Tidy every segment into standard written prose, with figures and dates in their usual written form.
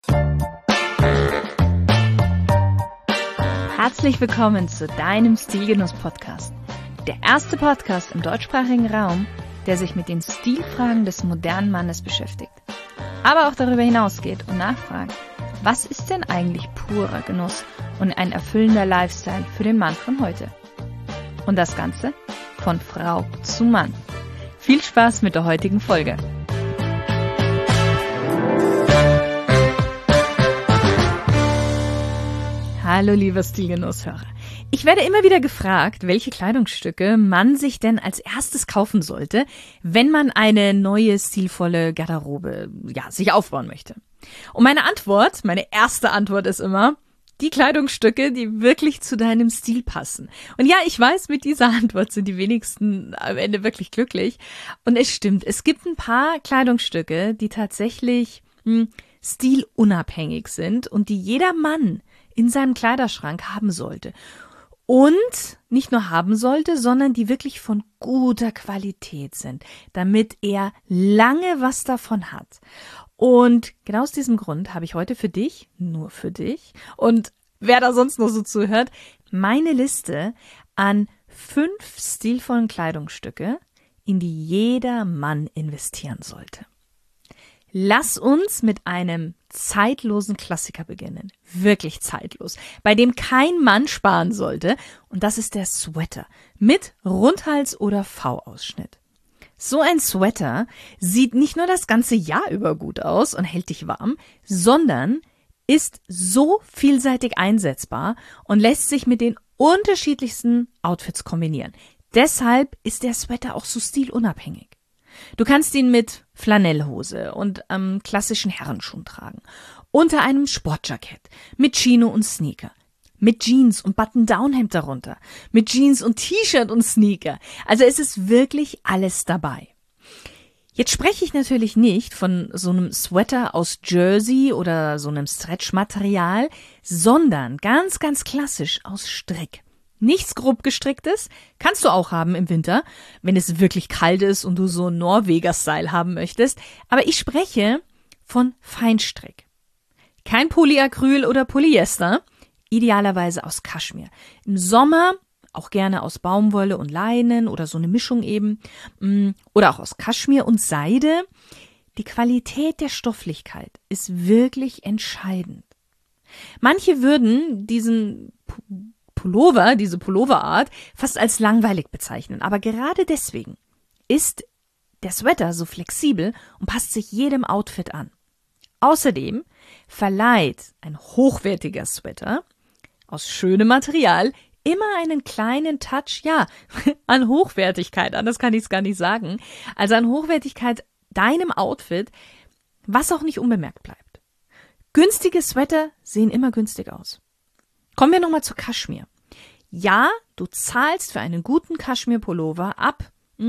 Herzlich willkommen zu deinem Stilgenuss-Podcast. Der erste Podcast im deutschsprachigen Raum, der sich mit den Stilfragen des modernen Mannes beschäftigt. Aber auch darüber hinausgeht und nachfragt, was ist denn eigentlich purer Genuss und ein erfüllender Lifestyle für den Mann von heute? Und das Ganze von Frau zu Mann. Viel Spaß mit der heutigen Folge. Hallo lieber Stilgenusshörer. Ich werde immer wieder gefragt, welche Kleidungsstücke man sich denn als erstes kaufen sollte, wenn man eine neue, stilvolle Garderobe, sich aufbauen möchte. Und meine erste Antwort ist immer, die Kleidungsstücke, die wirklich zu deinem Stil passen. Und ja, ich weiß, mit dieser Antwort sind die wenigsten am Ende wirklich glücklich. Und es stimmt, es gibt ein paar Kleidungsstücke, die tatsächlich stilunabhängig sind und die jeder Mann in seinem Kleiderschrank haben sollte. Und nicht nur haben sollte, sondern die wirklich von guter Qualität sind, damit er lange was davon hat. Und genau aus diesem Grund habe ich heute für dich, nur für dich, und wer da sonst noch so zuhört, meine Liste an 5 stilvollen Kleidungsstücke, in die jeder Mann investieren sollte. Lass uns mit einem zeitlosen Klassiker beginnen. Wirklich zeitlos. Bei dem kein Mann sparen sollte. Und das ist der Sweater. Mit Rundhals- oder V-Ausschnitt. So ein Sweater sieht nicht nur das ganze Jahr über gut aus und hält dich warm, sondern ist so vielseitig einsetzbar und lässt sich mit den unterschiedlichsten Outfits kombinieren. Deshalb ist der Sweater auch so stilunabhängig. Du kannst ihn mit Flanellhose und klassischen Herrenschuhen tragen, unter einem Sportjackett, mit Chino und Sneaker, mit Jeans und Button-Down-Hemd darunter, mit Jeans und T-Shirt und Sneaker. Also es ist wirklich alles dabei. Jetzt spreche ich natürlich nicht von so einem Sweater aus Jersey oder so einem Stretch-Material, sondern ganz, ganz klassisch aus Strick. Nichts grob gestricktes, kannst du auch haben im Winter, wenn es wirklich kalt ist und du so Norweger-Style haben möchtest. Aber ich spreche von Feinstrick. Kein Polyacryl oder Polyester, idealerweise aus Kaschmir. Im Sommer auch gerne aus Baumwolle und Leinen oder so eine Mischung eben. Oder auch aus Kaschmir und Seide. Die Qualität der Stofflichkeit ist wirklich entscheidend. Manche würden diesen diese Pulloverart, fast als langweilig bezeichnen. Aber gerade deswegen ist der Sweater so flexibel und passt sich jedem Outfit an. Außerdem verleiht ein hochwertiger Sweater aus schönem Material immer einen kleinen Touch, an Hochwertigkeit, anders kann ich es gar nicht sagen, also an Hochwertigkeit deinem Outfit, was auch nicht unbemerkt bleibt. Günstige Sweater sehen immer günstig aus. Kommen wir nochmal zu Kaschmir. Ja, du zahlst für einen guten Kaschmir-Pullover ab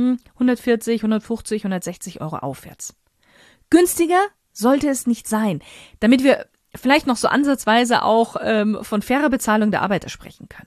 140, 150, 160 Euro aufwärts. Günstiger sollte es nicht sein, damit wir vielleicht noch so ansatzweise auch von fairer Bezahlung der Arbeiter sprechen können.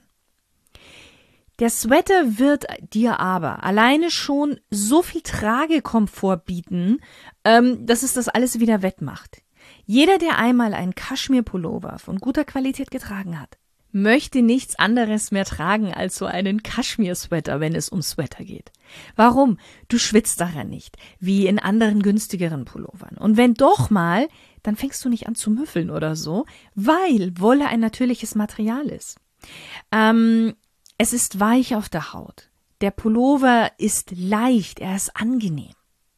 Der Sweater wird dir aber alleine schon so viel Tragekomfort bieten, dass es das alles wieder wettmacht. Jeder, der einmal einen Kaschmir-Pullover von guter Qualität getragen hat, möchte nichts anderes mehr tragen als so einen Kaschmir-Sweater, wenn es um Sweater geht. Warum? Du schwitzt daran nicht, wie in anderen günstigeren Pullovern. Und wenn doch mal, dann fängst du nicht an zu müffeln oder so, weil Wolle ein natürliches Material ist. Es ist weich auf der Haut. Der Pullover ist leicht, er ist angenehm.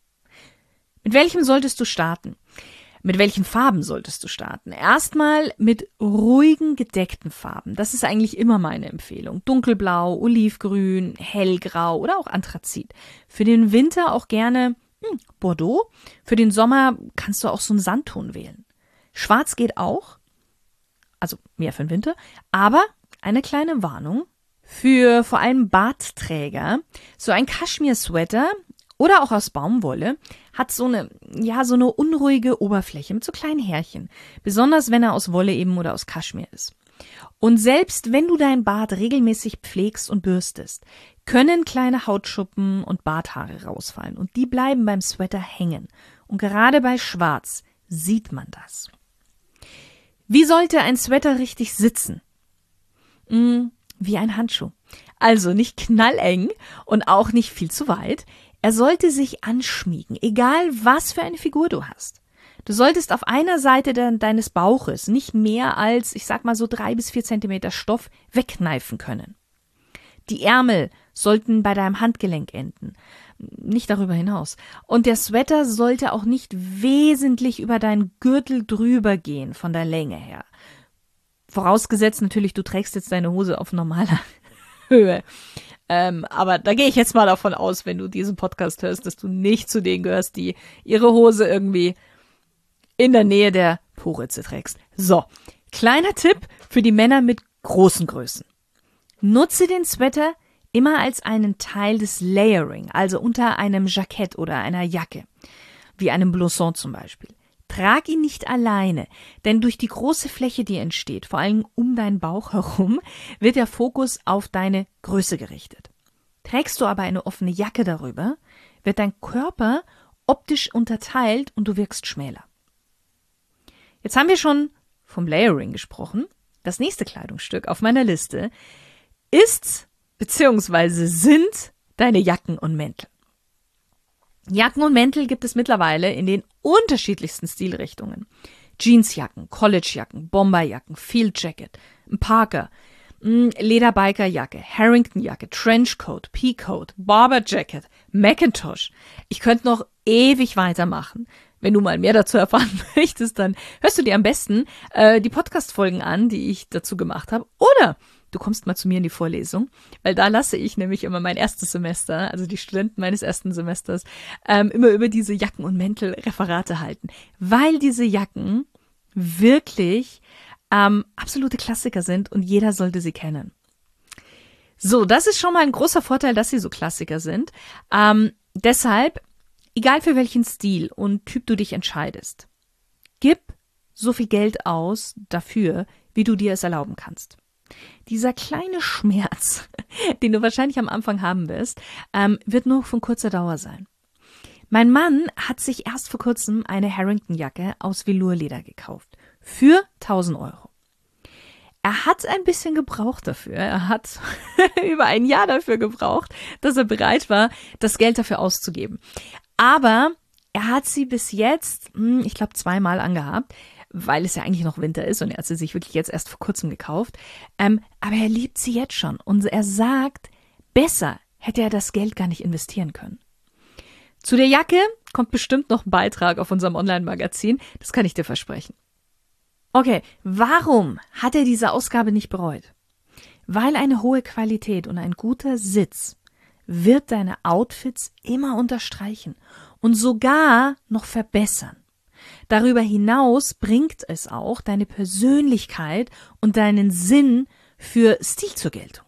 Mit welchem solltest du starten? Mit welchen Farben solltest du starten? Erstmal mit ruhigen, gedeckten Farben. Das ist eigentlich immer meine Empfehlung. Dunkelblau, Olivgrün, Hellgrau oder auch Anthrazit. Für den Winter auch gerne Bordeaux. Für den Sommer kannst du auch so einen Sandton wählen. Schwarz geht auch, also mehr für den Winter, aber eine kleine Warnung für vor allem Bartträger. So ein Kaschmir-Sweater oder auch aus Baumwolle hat so eine unruhige Oberfläche mit so kleinen Härchen. Besonders wenn er aus Wolle eben oder aus Kaschmir ist. Und selbst wenn du dein Bart regelmäßig pflegst und bürstest, können kleine Hautschuppen und Barthaare rausfallen. Und die bleiben beim Sweater hängen. Und gerade bei Schwarz sieht man das. Wie sollte ein Sweater richtig sitzen? Wie ein Handschuh. Also nicht knalleng und auch nicht viel zu weit. Er sollte sich anschmiegen, egal was für eine Figur du hast. Du solltest auf einer Seite deines Bauches nicht mehr als, ich sag mal so 3 bis 4 Zentimeter Stoff wegkneifen können. Die Ärmel sollten bei deinem Handgelenk enden, nicht darüber hinaus. Und der Sweater sollte auch nicht wesentlich über deinen Gürtel drüber gehen, von der Länge her. Vorausgesetzt natürlich, du trägst jetzt deine Hose auf normaler Höhe. Aber da gehe ich jetzt mal davon aus, wenn du diesen Podcast hörst, dass du nicht zu denen gehörst, die ihre Hose irgendwie in der Nähe der Po-Ritze trägst. So, kleiner Tipp für die Männer mit großen Größen. Nutze den Sweater immer als einen Teil des Layering, also unter einem Jackett oder einer Jacke, wie einem Blouson zum Beispiel. Trag ihn nicht alleine, denn durch die große Fläche, die entsteht, vor allem um deinen Bauch herum, wird der Fokus auf deine Größe gerichtet. Trägst du aber eine offene Jacke darüber, wird dein Körper optisch unterteilt und du wirkst schmäler. Jetzt haben wir schon vom Layering gesprochen. Das nächste Kleidungsstück auf meiner Liste ist bzw. sind deine Jacken und Mäntel. Jacken und Mäntel gibt es mittlerweile in den unterschiedlichsten Stilrichtungen. Jeansjacken, Collegejacken, Bomberjacken, Field Jacket, Parker, Lederbikerjacke, Harringtonjacke, Trenchcoat, Peacoat, Barber Jacket, Macintosh. Ich könnte noch ewig weitermachen. Wenn du mal mehr dazu erfahren möchtest, dann hörst du dir am besten die Podcast-Folgen an, die ich dazu gemacht habe. Oder du kommst mal zu mir in die Vorlesung, weil da lasse ich nämlich immer mein erstes Semester, also die Studenten meines ersten Semesters, immer über diese Jacken und Mäntel Referate halten. Weil diese Jacken wirklich absolute Klassiker sind und jeder sollte sie kennen. So, das ist schon mal ein großer Vorteil, dass sie so Klassiker sind. Deshalb, egal für welchen Stil und Typ du dich entscheidest, gib so viel Geld aus dafür, wie du dir es erlauben kannst. Dieser kleine Schmerz, den du wahrscheinlich am Anfang haben wirst, wird nur von kurzer Dauer sein. Mein Mann hat sich erst vor kurzem eine Harrington-Jacke aus Velourleder gekauft. Für 1.000 Euro. Er hat ein bisschen gebraucht dafür. Er hat über ein Jahr dafür gebraucht, dass er bereit war, das Geld dafür auszugeben. Aber er hat sie bis jetzt, ich glaube, 2-mal angehabt, weil es ja eigentlich noch Winter ist und er hat sie sich wirklich jetzt erst vor kurzem gekauft. Aber er liebt sie jetzt schon und er sagt, besser hätte er das Geld gar nicht investieren können. Zu der Jacke kommt bestimmt noch ein Beitrag auf unserem Online-Magazin, das kann ich dir versprechen. Okay, warum hat er diese Ausgabe nicht bereut? Weil eine hohe Qualität und ein guter Sitz wird deine Outfits immer unterstreichen und sogar noch verbessern. Darüber hinaus bringt es auch deine Persönlichkeit und deinen Sinn für Stil zur Geltung.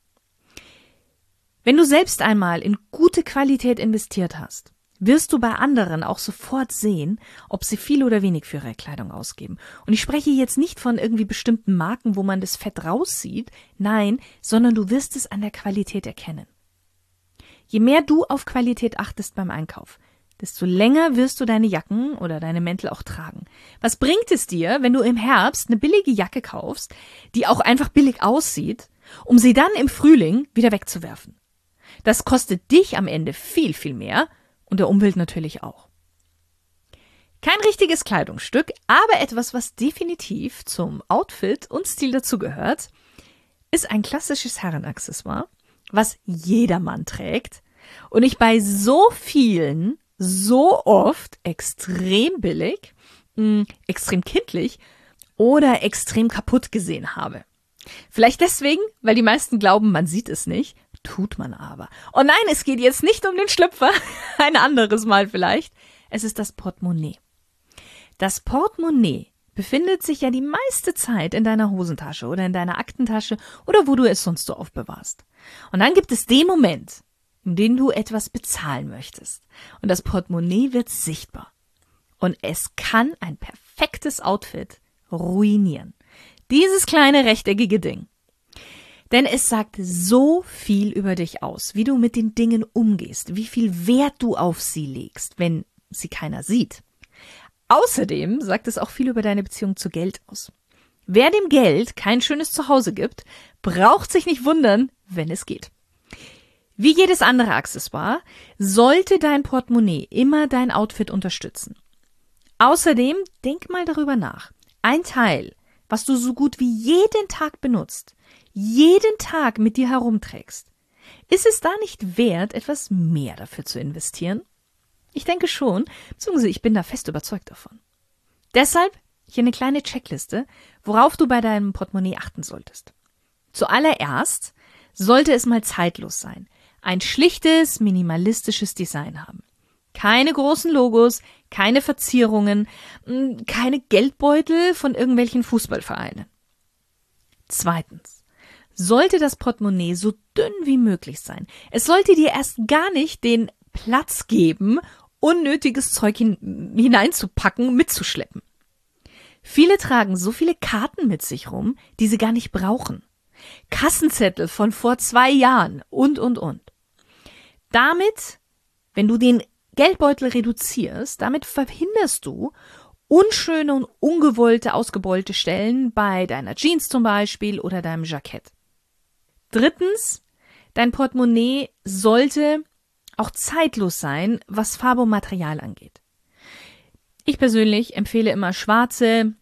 Wenn du selbst einmal in gute Qualität investiert hast, wirst du bei anderen auch sofort sehen, ob sie viel oder wenig für ihre Kleidung ausgeben. Und ich spreche jetzt nicht von irgendwie bestimmten Marken, wo man das Fett raussieht, nein, sondern du wirst es an der Qualität erkennen. Je mehr du auf Qualität achtest beim Einkauf, desto länger wirst du deine Jacken oder deine Mäntel auch tragen. Was bringt es dir, wenn du im Herbst eine billige Jacke kaufst, die auch einfach billig aussieht, um sie dann im Frühling wieder wegzuwerfen? Das kostet dich am Ende viel, viel mehr und der Umwelt natürlich auch. Kein richtiges Kleidungsstück, aber etwas, was definitiv zum Outfit und Stil dazugehört, ist ein klassisches Herrenaccessoire, was jedermann trägt und ich bei so vielen so oft extrem billig, extrem kindlich oder extrem kaputt gesehen habe. Vielleicht deswegen, weil die meisten glauben, man sieht es nicht, tut man aber. Und nein, es geht jetzt nicht um den Schlüpfer, ein anderes Mal vielleicht. Es ist das Portemonnaie. Das Portemonnaie befindet sich ja die meiste Zeit in deiner Hosentasche oder in deiner Aktentasche oder wo du es sonst so aufbewahrst. Und dann gibt es den Moment, in dem du etwas bezahlen möchtest. Und das Portemonnaie wird sichtbar. Und es kann ein perfektes Outfit ruinieren. Dieses kleine rechteckige Ding. Denn es sagt so viel über dich aus, wie du mit den Dingen umgehst, wie viel Wert du auf sie legst, wenn sie keiner sieht. Außerdem sagt es auch viel über deine Beziehung zu Geld aus. Wer dem Geld kein schönes Zuhause gibt, braucht sich nicht wundern, wenn es geht. Wie jedes andere Accessoire sollte dein Portemonnaie immer dein Outfit unterstützen. Außerdem denk mal darüber nach. Ein Teil, was du so gut wie jeden Tag benutzt, jeden Tag mit dir herumträgst, ist es da nicht wert, etwas mehr dafür zu investieren? Ich denke schon, beziehungsweise ich bin da fest überzeugt davon. Deshalb hier eine kleine Checkliste, worauf du bei deinem Portemonnaie achten solltest. Zuallererst sollte es mal zeitlos sein. Ein schlichtes, minimalistisches Design haben. Keine großen Logos, keine Verzierungen, keine Geldbeutel von irgendwelchen Fußballvereinen. Zweitens, sollte das Portemonnaie so dünn wie möglich sein. Es sollte dir erst gar nicht den Platz geben, unnötiges Zeug hineinzupacken, mitzuschleppen. Viele tragen so viele Karten mit sich rum, die sie gar nicht brauchen. Kassenzettel von vor 2 Jahren und. Damit, wenn du den Geldbeutel reduzierst, damit verhinderst du unschöne und ungewollte ausgebeulte Stellen bei deiner Jeans zum Beispiel oder deinem Jackett. Drittens, dein Portemonnaie sollte auch zeitlos sein, was Farbe und Material angeht. Ich persönlich empfehle immer schwarze,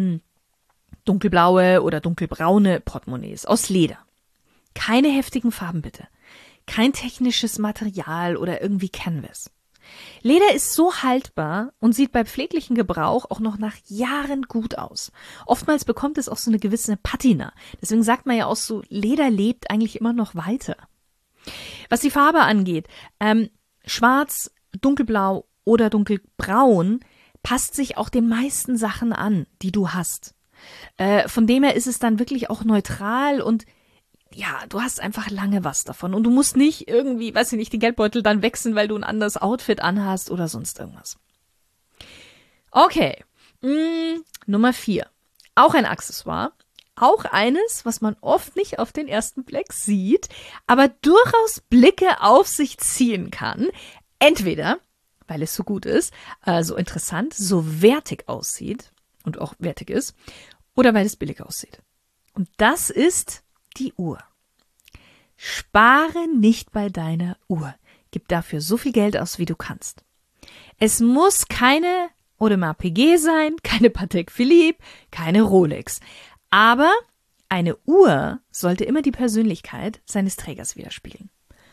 dunkelblaue oder dunkelbraune Portemonnaies aus Leder. Keine heftigen Farben bitte. Kein technisches Material oder irgendwie Canvas. Leder ist so haltbar und sieht bei pfleglichem Gebrauch auch noch nach Jahren gut aus. Oftmals bekommt es auch so eine gewisse Patina. Deswegen sagt man ja auch so, Leder lebt eigentlich immer noch weiter. Was die Farbe angeht, schwarz, dunkelblau oder dunkelbraun passt sich auch den meisten Sachen an, die du hast. Von dem her ist es dann wirklich auch neutral und ja, du hast einfach lange was davon und du musst nicht irgendwie, weiß ich nicht, die Geldbeutel dann wechseln, weil du ein anderes Outfit anhast oder sonst irgendwas. Okay, Nummer 4. Auch ein Accessoire. Auch eines, was man oft nicht auf den ersten Blick sieht, aber durchaus Blicke auf sich ziehen kann. Entweder, weil es so gut ist, so interessant, so wertig aussieht und auch wertig ist, oder weil es billig aussieht. Und das ist die Uhr. Spare nicht bei deiner Uhr. Gib dafür so viel Geld aus, wie du kannst. Es muss keine Audemars Piguet sein, keine Patek Philippe, keine Rolex. Aber eine Uhr sollte immer die Persönlichkeit seines Trägers widerspiegeln.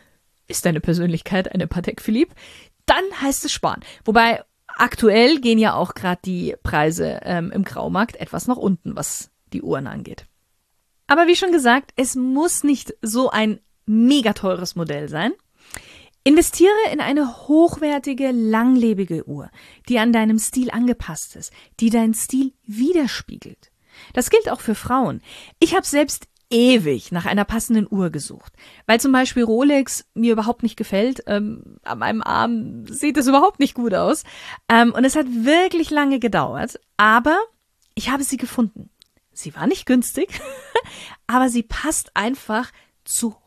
Ist deine Persönlichkeit eine Patek Philippe? Dann heißt es sparen. Wobei aktuell gehen ja auch gerade die Preise im Graumarkt etwas nach unten, was die Uhren angeht. Aber wie schon gesagt, es muss nicht so ein mega teures Modell sein. Investiere in eine hochwertige, langlebige Uhr, die an deinem Stil angepasst ist, die deinen Stil widerspiegelt. Das gilt auch für Frauen. Ich habe selbst ewig nach einer passenden Uhr gesucht, weil zum Beispiel Rolex mir überhaupt nicht gefällt. An meinem Arm sieht es überhaupt nicht gut aus. Und es hat wirklich lange gedauert, aber ich habe sie gefunden. Sie war nicht günstig, aber sie passt einfach zu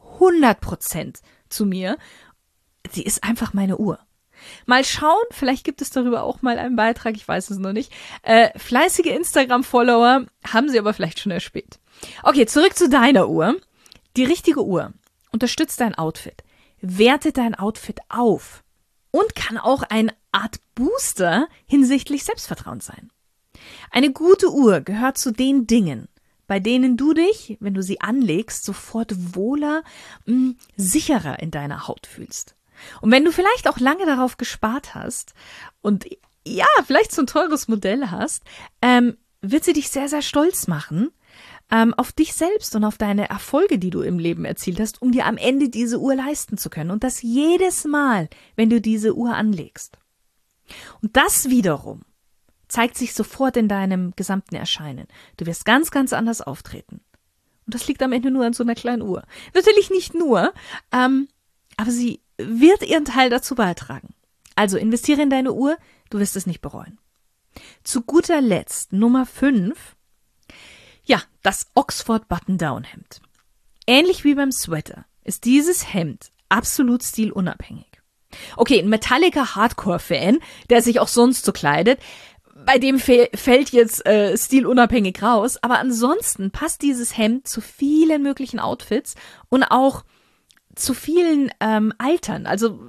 100% zu mir. Sie ist einfach meine Uhr. Mal schauen, vielleicht gibt es darüber auch mal einen Beitrag, ich weiß es noch nicht. Fleißige Instagram-Follower haben sie aber vielleicht schon erspäht. Okay, zurück zu deiner Uhr. Die richtige Uhr unterstützt dein Outfit, wertet dein Outfit auf und kann auch eine Art Booster hinsichtlich Selbstvertrauen sein. Eine gute Uhr gehört zu den Dingen, bei denen du dich, wenn du sie anlegst, sofort wohler, sicherer in deiner Haut fühlst. Und wenn du vielleicht auch lange darauf gespart hast und ja, vielleicht so ein teures Modell hast, wird sie dich sehr, sehr stolz machen auf dich selbst und auf deine Erfolge, die du im Leben erzielt hast, um dir am Ende diese Uhr leisten zu können. Und das jedes Mal, wenn du diese Uhr anlegst. Und das wiederum zeigt sich sofort in deinem gesamten Erscheinen. Du wirst ganz, ganz anders auftreten. Und das liegt am Ende nur an so einer kleinen Uhr. Natürlich nicht nur, aber sie wird ihren Teil dazu beitragen. Also investiere in deine Uhr, du wirst es nicht bereuen. Zu guter Letzt, Nummer 5, ja, das Oxford Button-Down-Hemd. Ähnlich wie beim Sweater ist dieses Hemd absolut stilunabhängig. Okay, ein Metallica Hardcore-Fan, der sich auch sonst so kleidet, bei dem fällt jetzt stilunabhängig raus, aber ansonsten passt dieses Hemd zu vielen möglichen Outfits und auch zu vielen Altern. Also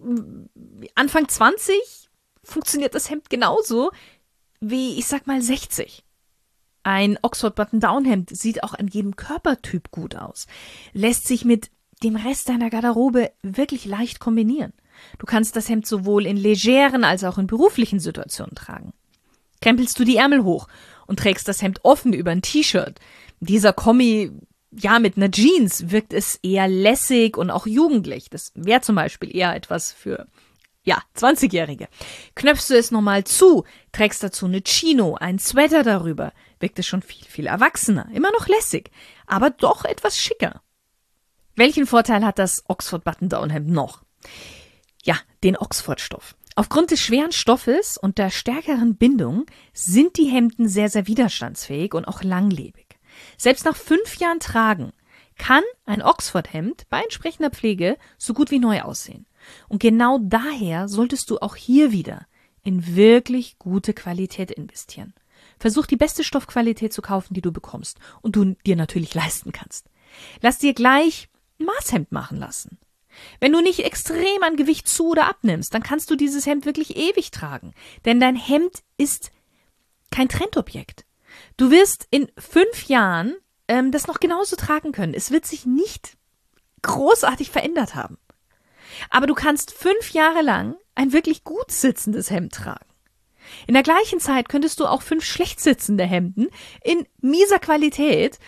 Anfang 20 funktioniert das Hemd genauso wie, ich sag mal, 60. Ein Oxford Button-Down-Hemd sieht auch an jedem Körpertyp gut aus, lässt sich mit dem Rest deiner Garderobe wirklich leicht kombinieren. Du kannst das Hemd sowohl in legeren als auch in beruflichen Situationen tragen. Krempelst du die Ärmel hoch und trägst das Hemd offen über ein T-Shirt. Dieser Kombi, ja, mit einer Jeans wirkt es eher lässig und auch jugendlich. Das wäre zum Beispiel eher etwas für, ja, 20-Jährige. Knöpfst du es nochmal zu, trägst dazu eine Chino, einen Sweater darüber, wirkt es schon viel, viel erwachsener. Immer noch lässig, aber doch etwas schicker. Welchen Vorteil hat das Oxford Button-Down-Hemd noch? Ja, den Oxford-Stoff. Aufgrund des schweren Stoffes und der stärkeren Bindung sind die Hemden sehr, sehr widerstandsfähig und auch langlebig. Selbst nach 5 Jahren Tragen kann ein Oxford-Hemd bei entsprechender Pflege so gut wie neu aussehen. Und genau daher solltest du auch hier wieder in wirklich gute Qualität investieren. Versuch die beste Stoffqualität zu kaufen, die du bekommst und du dir natürlich leisten kannst. Lass dir gleich ein Maßhemd machen lassen. Wenn du nicht extrem an Gewicht zu- oder abnimmst, dann kannst du dieses Hemd wirklich ewig tragen. Denn dein Hemd ist kein Trendobjekt. Du wirst in 5 Jahren das noch genauso tragen können. Es wird sich nicht großartig verändert haben. Aber du kannst 5 Jahre lang ein wirklich gut sitzendes Hemd tragen. In der gleichen Zeit könntest du auch 5 schlecht sitzende Hemden in mieser Qualität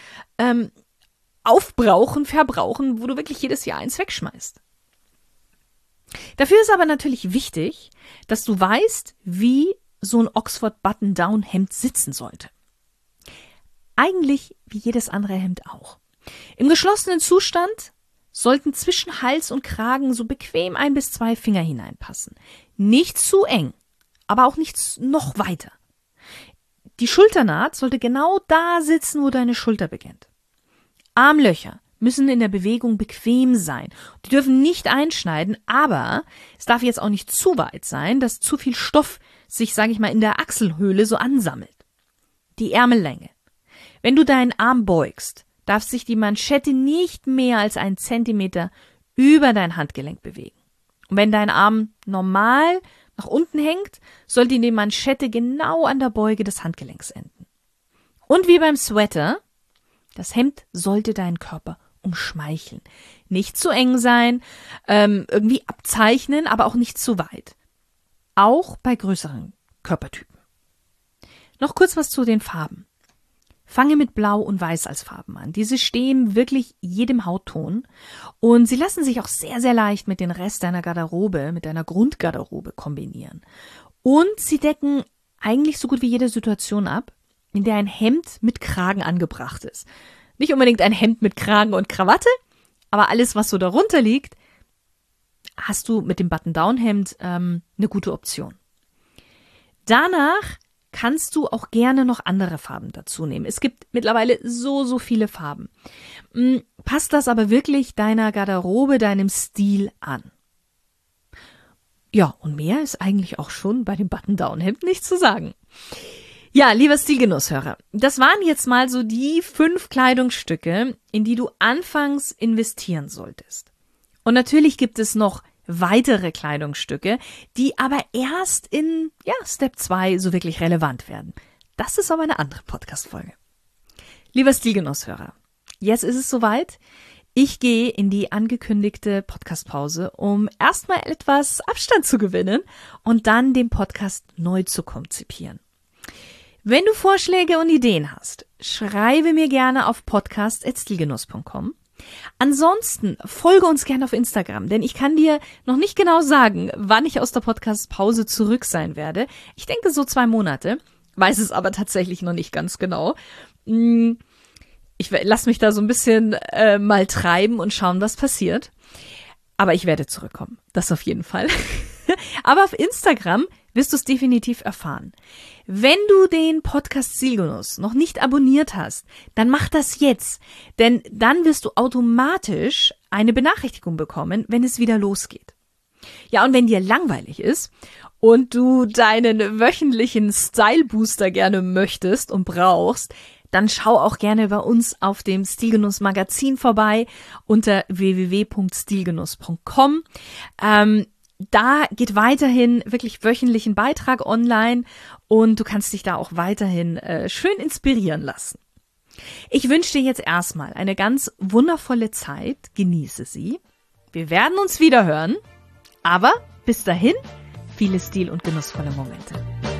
aufbrauchen, verbrauchen, wo du wirklich jedes Jahr eins wegschmeißt. Dafür ist aber natürlich wichtig, dass du weißt, wie so ein Oxford Button-Down-Hemd sitzen sollte. Eigentlich wie jedes andere Hemd auch. Im geschlossenen Zustand sollten zwischen Hals und Kragen so bequem 1 bis 2 Finger hineinpassen. Nicht zu eng, aber auch nicht noch weiter. Die Schulternaht sollte genau da sitzen, wo deine Schulter beginnt. Armlöcher müssen in der Bewegung bequem sein. Die dürfen nicht einschneiden, aber es darf jetzt auch nicht zu weit sein, dass zu viel Stoff sich, sage ich mal, in der Achselhöhle so ansammelt. Die Ärmellänge. Wenn du deinen Arm beugst, darf sich die Manschette nicht mehr als 1 Zentimeter über dein Handgelenk bewegen. Und wenn dein Arm normal nach unten hängt, sollte die Manschette genau an der Beuge des Handgelenks enden. Und wie beim Sweater, das Hemd sollte deinen Körper umschmeicheln. Nicht zu eng sein, irgendwie abzeichnen, aber auch nicht zu weit. Auch bei größeren Körpertypen. Noch kurz was zu den Farben. Fange mit Blau und Weiß als Farben an. Diese stehen wirklich jedem Hautton und sie lassen sich auch sehr, sehr leicht mit dem Rest deiner Garderobe, mit deiner Grundgarderobe kombinieren. Und sie decken eigentlich so gut wie jede Situation ab, in der ein Hemd mit Kragen angebracht ist. Nicht unbedingt ein Hemd mit Kragen und Krawatte, aber alles, was so darunter liegt, hast du mit dem Button-Down-Hemd eine gute Option. Danach kannst du auch gerne noch andere Farben dazu nehmen. Es gibt mittlerweile so viele Farben. Passt das aber wirklich deiner Garderobe, deinem Stil an. Ja, und mehr ist eigentlich auch schon bei dem Button-Down-Hemd nicht zu sagen. Ja, lieber Stilgenusshörer, das waren jetzt mal so die 5 Kleidungsstücke, in die du anfangs investieren solltest. Und natürlich gibt es noch weitere Kleidungsstücke, die aber erst in Step 2 so wirklich relevant werden. Das ist aber eine andere Podcast-Folge. Lieber Stilgenusshörer, jetzt ist es soweit. Ich gehe in die angekündigte Podcast-Pause, um erstmal etwas Abstand zu gewinnen und dann den Podcast neu zu konzipieren. Wenn du Vorschläge und Ideen hast, schreibe mir gerne auf podcast@stilgenuss.com. Ansonsten folge uns gerne auf Instagram, denn ich kann dir noch nicht genau sagen, wann ich aus der Podcast-Pause zurück sein werde. Ich denke so 2 Monate, weiß es aber tatsächlich noch nicht ganz genau. Ich lasse mich da so ein bisschen mal treiben und schauen, was passiert. Aber ich werde zurückkommen, das auf jeden Fall. Aber auf Instagram wirst du es definitiv erfahren. Wenn du den Podcast Stilgenuss noch nicht abonniert hast, dann mach das jetzt, denn dann wirst du automatisch eine Benachrichtigung bekommen, wenn es wieder losgeht. Ja, und wenn dir langweilig ist und du deinen wöchentlichen Style-Booster gerne möchtest und brauchst, dann schau auch gerne bei uns auf dem Stilgenuss Magazin vorbei unter www.stilgenuss.com. Da geht weiterhin wirklich wöchentlich ein Beitrag online und du kannst dich da auch weiterhin schön inspirieren lassen. Ich wünsche dir jetzt erstmal eine ganz wundervolle Zeit. Genieße sie. Wir werden uns wieder hören, aber bis dahin viele stil- und genussvolle Momente.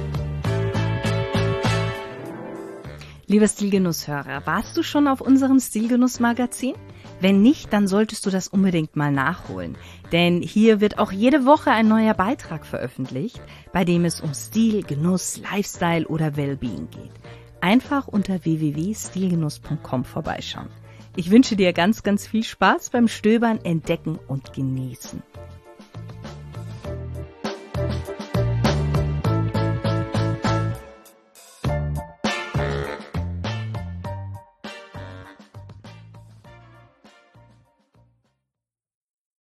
Lieber Stilgenusshörer, warst du schon auf unserem Stilgenuss-Magazin? Wenn nicht, dann solltest du das unbedingt mal nachholen. Denn hier wird auch jede Woche ein neuer Beitrag veröffentlicht, bei dem es um Stil, Genuss, Lifestyle oder Wellbeing geht. Einfach unter www.stilgenuss.com vorbeischauen. Ich wünsche dir ganz, ganz viel Spaß beim Stöbern, Entdecken und Genießen.